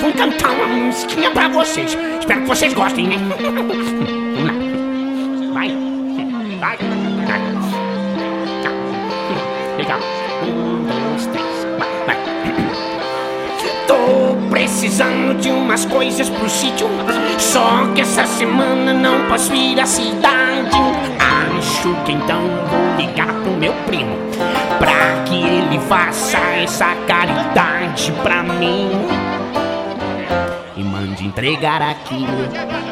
vou cantar uma musiquinha pra vocês. Espero que vocês gostem, né? Vamos lá. Vai. Vai. Vai. Legal. 1, 2, 3. Vai. Tô precisando de umas coisas pro sítio. Só que essa semana não posso ir à cidade. Acho que então vou ligar pro meu primo, pra que ele faça essa caridade pra mim e mande entregar aquilo.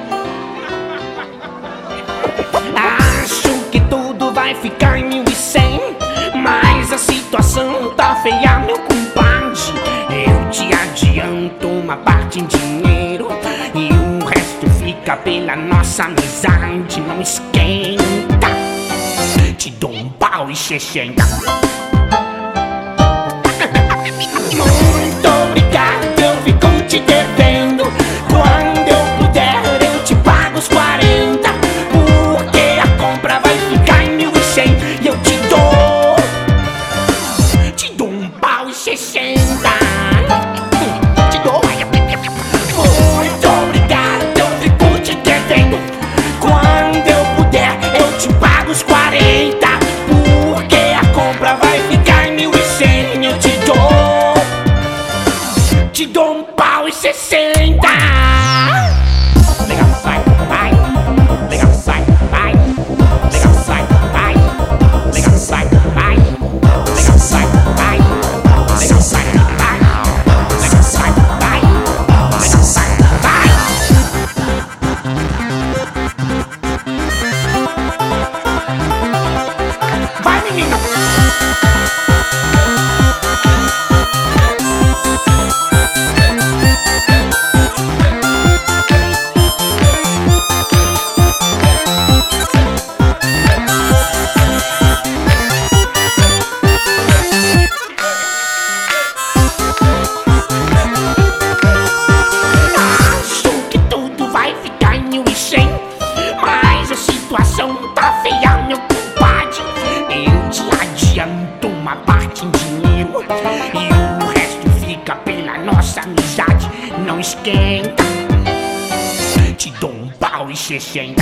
Acho que tudo vai ficar em 1.100, mas a situação tá feia, meu compadre. Eu te adianto uma parte em dinheiro e o resto fica pela nossa amizade. Não esquenta, te dou um pau e 60. Muito obrigado, eu fico te devendo. Quando eu puder eu te pago os 40, porque a compra vai ficar em 1.100 e eu te dou um pau e 60. Te dou. Muito obrigado, eu fico te devendo. Quando eu puder eu te pago os 40, porque a compra vai ficar em 1.100 e eu te dou um pau e 60. Legal, sai, vai. Legal, sai, vai. Legal, sai, vai. Legal, sai, vai. Legal, sai, vai. Legal, sai, vai. Legal, sai, vai. Legal, sai, vai. Vai, menina. Acho que tudo vai ficar em 1.100, mas a situação tá feia, meu compadre. Eu te adianto uma parte em dinheiro e o resto fica pela nossa amizade. Não esquenta, te dou um pau e 60.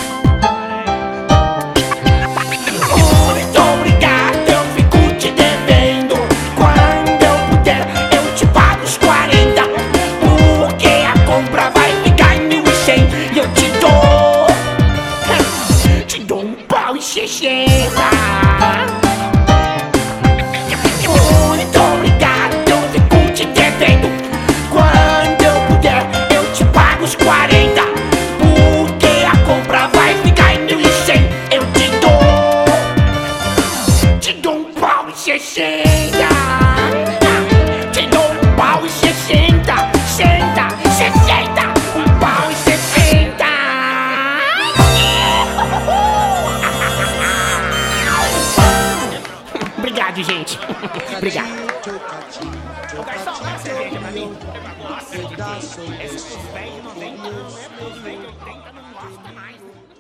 Muito obrigado, eu fico te devendo. Quando eu puder eu te pago os 40, porque a compra vai ficar em 1.100 e eu te dou um pau e 60. Muito obrigado, eu fico te devendo. Quando eu puder eu te pago os 40, porque a compra vai ficar em 1.100. Eu te dou um pau e 60. Te dou um pau e 60. 60, 60, um pau e 60. Obrigado, gente. Obrigado. Ô, garçom, dá uma cerveja pra mim. Nossa, esse dos velhos não vem, não é dos velhos 80, não gosta mais.